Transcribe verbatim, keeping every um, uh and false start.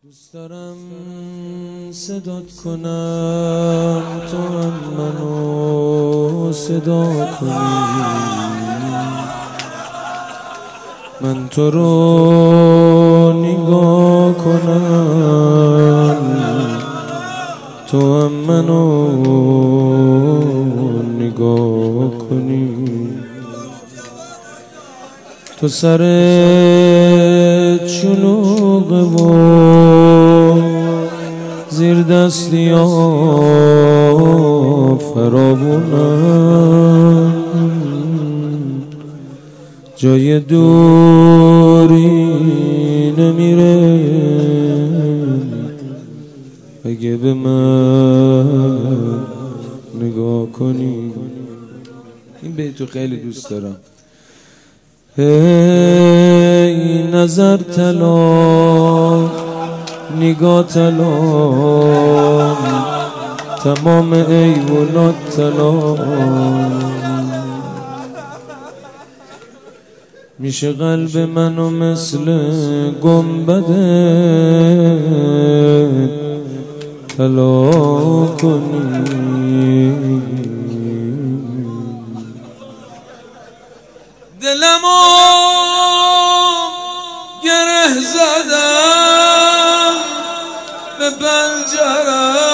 دوست دارم صدات کنم تو هم منو صدا کنی، من تو رو نگاه کنم تو هم منو نگاه کنی. تو سر چلوغه و زیر دستی ها فراوونم، جای دوری نمیره اگه به من نگاه کنی. این بیتو خیلی دوست دارم. ای نظر طلا نگاه طلا، تمام ایوونات طلا، میشه قلب منو مثل گنبده طلا کنی. دلمو گره زدم به پنجره،